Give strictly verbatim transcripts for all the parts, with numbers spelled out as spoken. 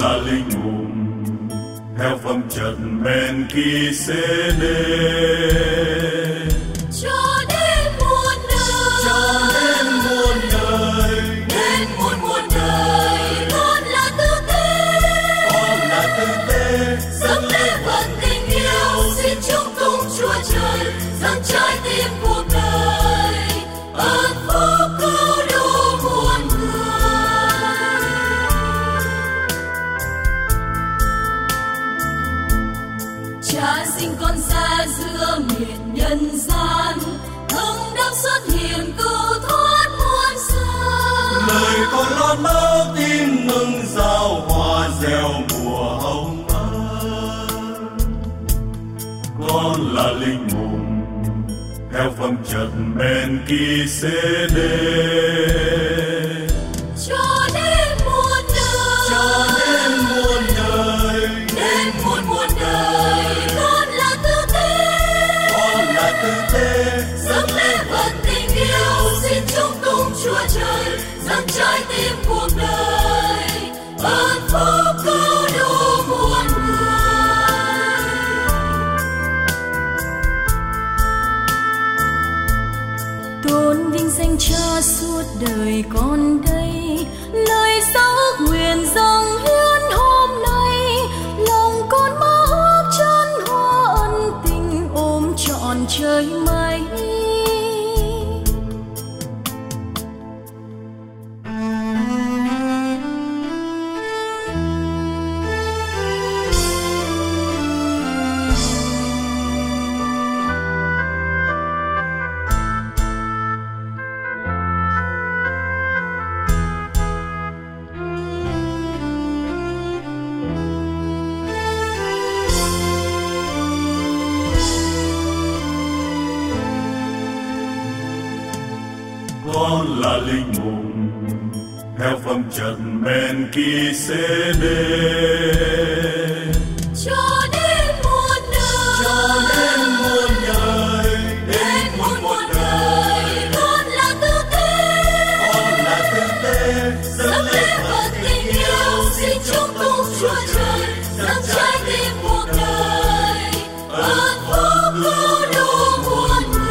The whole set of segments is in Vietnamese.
là linh mục theo phẩm chất Melki-sê-đê. Cho đến muôn đời, cho đến muôn đời, đến muôn muôn đời, con là tư tế, con là tư tế, dâng lên phần tình yêu, xin chúc tụng Chúa Trời, dâng trái tim cuộc đời, ơn phúc cứu độ muôn người. Cha sinh con ra giữa miền nhân gian, Hưng đang xuất hiện cứu thoát muôn dân. lời con lót báo tin mừng giao hoa gieo mùa hồng ân. Con là linh mục theo phẩm chất Melki-sê-đê. Cho đến muôn đời, cho đến muôn đời, đến muôn muôn đời, con là tư tế, con là tư tế, dâng lên phần tình yêu, xin chúc tụng Chúa Trời, dâng trái tim cuộc đời, ơn phúc cứu độ muôn người. Tôn vinh danh Cha suốt đời con đây, lời giao ước nguyện dâng hiến hôm nay, lòng con mơ ước chân hoa ân tình ôm trọn trời mây. con là linh mục theo phẩm chất Melki-sê-đê. Cho đến muôn đời, cho đến muôn đời, đến muôn muôn đời, con là tư tế, con là tư tế, dâng lên phần tình yêu, xin chúc tụng Chúa Trời, dâng trái tim cuộc đời, ơn phúc cứu độ muôn người.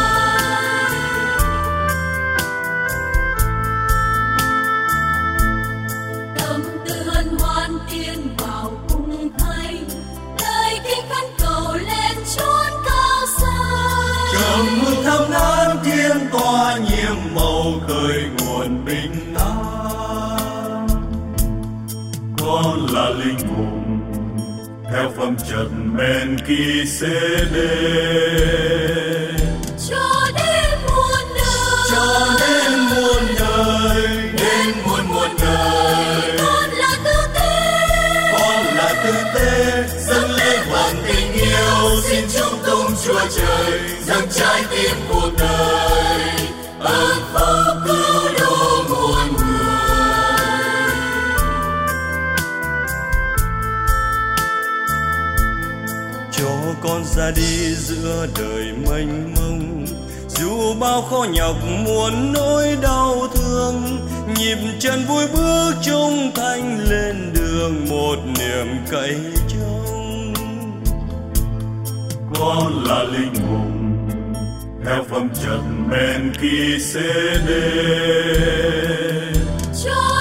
Tâm tư hân hoan tiến vào cung thánh, lời kinh khấn cầu lên chốn cao xa. trầm mừng thăm án thiên tỏa nhiệm màu khơi nguồn bình an. Con là linh mục theo phẩm chất Melki-sê-đê. Cho đến muôn đời, cho đến muôn đời, đến muôn muôn đời, con là tư tế, con là tư tế, dâng lên phần tình yêu, xin chúc tụng Chúa Trời, dâng trái tim cuộc đời, ơn phúc cứu độ muôn người. Cho con ra đi giữa đời mênh mông, dù bao khó nhọc muôn nỗi đau thương, nhịp chân vui bước trung thành lên đường, một niềm cậy trông. con là linh mục theo phẩm chất Melki-sê-đê. Cho